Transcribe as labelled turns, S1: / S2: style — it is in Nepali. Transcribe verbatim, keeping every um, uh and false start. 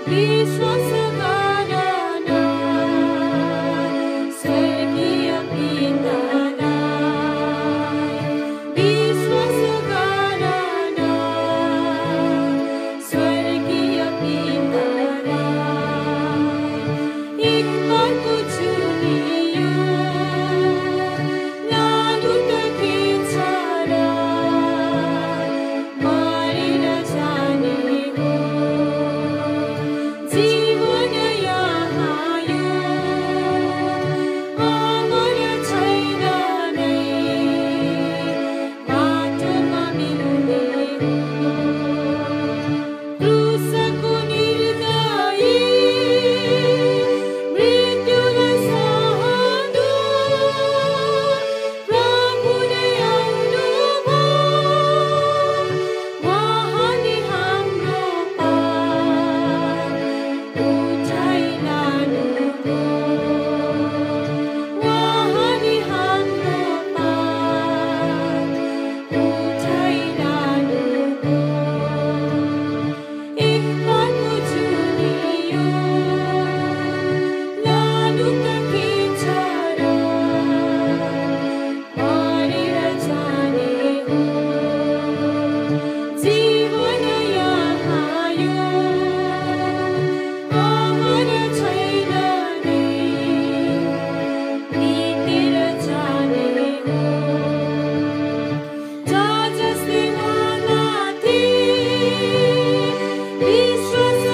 S1: विश्वास गर न स्वर्गीय पितालाई विश्वास गर न स्वर्गीय पितालाई एक बारको चुनियो लानु त के छ र मरेर जाने हो जीवन यहाँ यो अमर छैन नै बाटोमा मिल्ने हो क्रुसको निर्दयी मृत्युलाई सहनु प्रभु नै आउनुभयो उहाँले हाम्रो पार उठाइ लानुभयो उहाँले हाम्रो पार उठाइ लानुभयो एक बारको चुनियो लानु त के छ र मरेर जाने हो जीवन यहाँ यो अमर छैन नै बितेर जाने हो जसले उहाँमाथि विश्वास